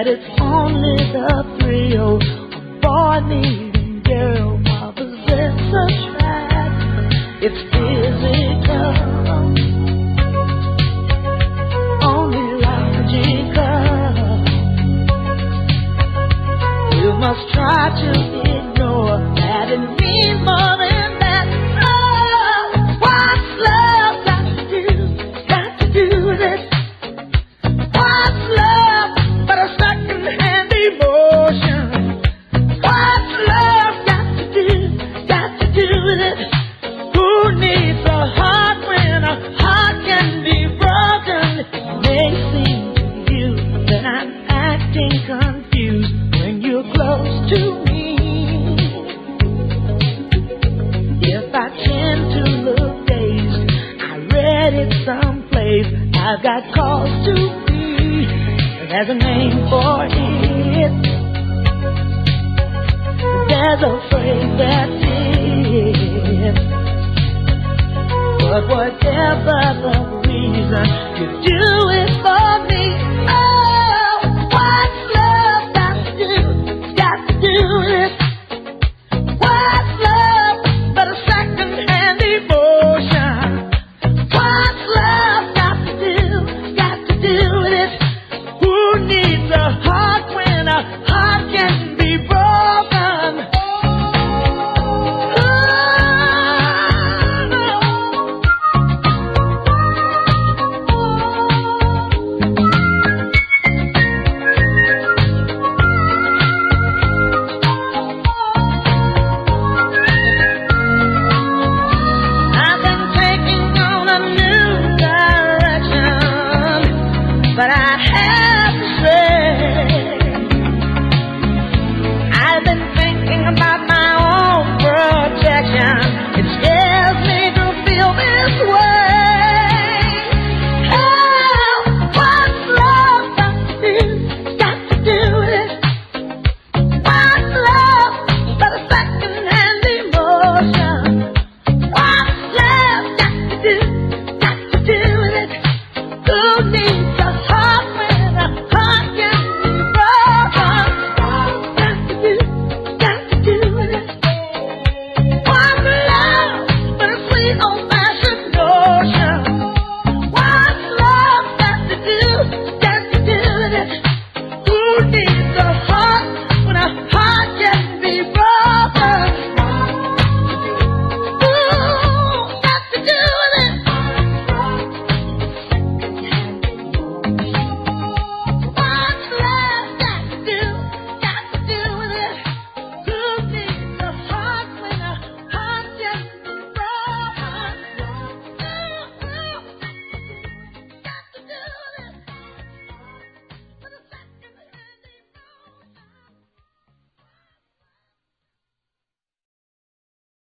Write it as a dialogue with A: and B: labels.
A: that it's only the thrill of boy needing girl. Opposites attract, it's physical, only logical. You must try to ignore that it means more than that. Oh, what's love got to do? Got to do with it. What's love but a second-hand emotion? What's love got to do with it? Who needs a heart when a heart can be broken? It may seem to you that I'm acting confused when you're close to me. If I tend to look dazed, I read it someplace. I've got cause to be. There's a name for it. There's a phrase that's it. But whatever the reason, you do it for me.